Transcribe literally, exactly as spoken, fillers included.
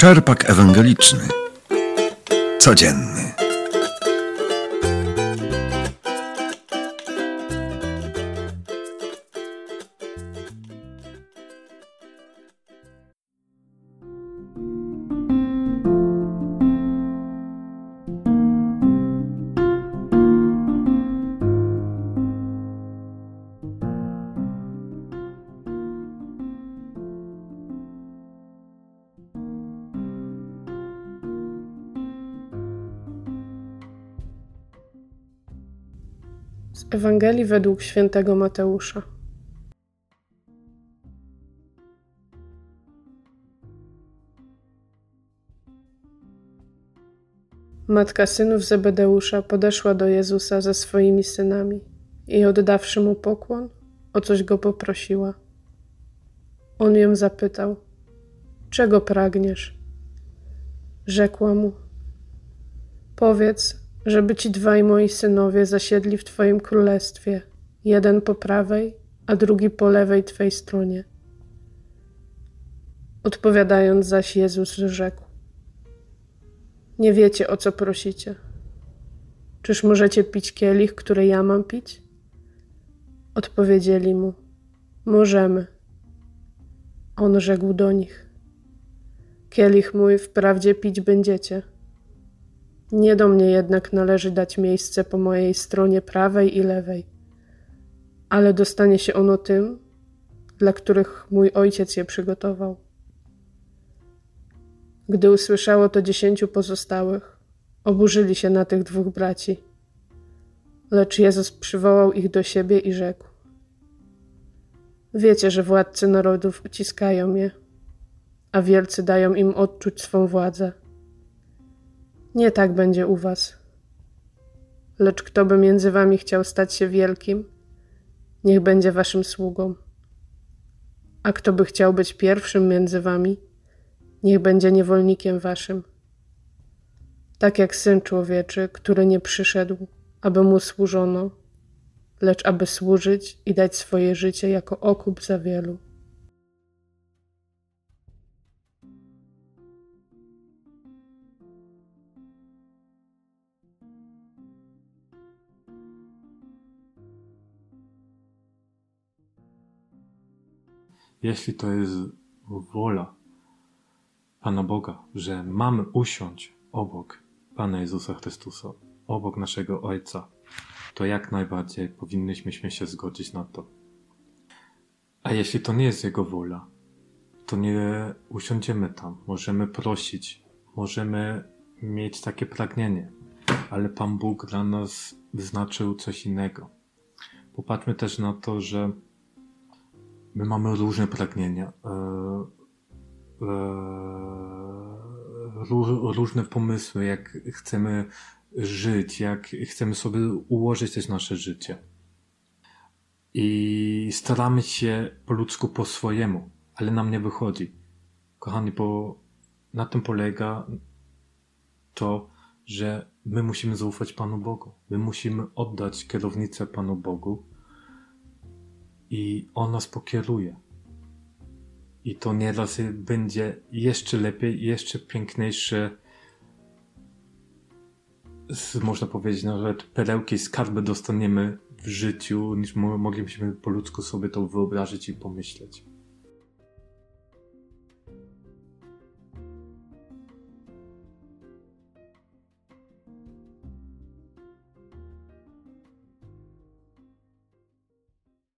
Czerpak ewangeliczny. Codzienny. Z Ewangelii według świętego Mateusza. Matka synów Zebedeusza podeszła do Jezusa ze swoimi synami i oddawszy mu pokłon, o coś go poprosiła. On ją zapytał: czego pragniesz? Rzekła mu: powiedz, żeby ci dwaj moi synowie zasiedli w Twoim królestwie, jeden po prawej, a drugi po lewej Twej stronie. Odpowiadając zaś Jezus rzekł: nie wiecie, o co prosicie. Czyż możecie pić kielich, który ja mam pić? Odpowiedzieli mu: możemy. On rzekł do nich: kielich mój wprawdzie pić będziecie. Nie do mnie jednak należy dać miejsce po mojej stronie prawej i lewej, ale dostanie się ono tym, dla których mój Ojciec je przygotował. Gdy usłyszało to dziesięciu pozostałych, oburzyli się na tych dwóch braci. Lecz Jezus przywołał ich do siebie i rzekł: wiecie, że władcy narodów uciskają je, a wielcy dają im odczuć swą władzę. Nie tak będzie u was. Lecz kto by między wami chciał stać się wielkim, niech będzie waszym sługą. A kto by chciał być pierwszym między wami, niech będzie niewolnikiem waszym. Tak jak Syn Człowieczy, który nie przyszedł, aby mu służono, lecz aby służyć i dać swoje życie jako okup za wielu. Jeśli to jest wola Pana Boga, że mamy usiąść obok Pana Jezusa Chrystusa, obok naszego Ojca, to jak najbardziej powinniśmy się zgodzić na to. A jeśli to nie jest Jego wola, to nie usiądziemy tam. Możemy prosić, możemy mieć takie pragnienie, ale Pan Bóg dla nas wyznaczył coś innego. Popatrzmy też na to, że my mamy różne pragnienia, e, e, różne pomysły, jak chcemy żyć, jak chcemy sobie ułożyć też nasze życie. I staramy się po ludzku po swojemu, ale nam nie wychodzi. Kochani, bo na tym polega to, że my musimy zaufać Panu Bogu. My musimy oddać kierownicę Panu Bogu i On nas pokieruje. I to nieraz będzie jeszcze lepiej, jeszcze piękniejsze, można powiedzieć nawet perełki, skarby dostaniemy w życiu, niż moglibyśmy po ludzku sobie to wyobrazić i pomyśleć.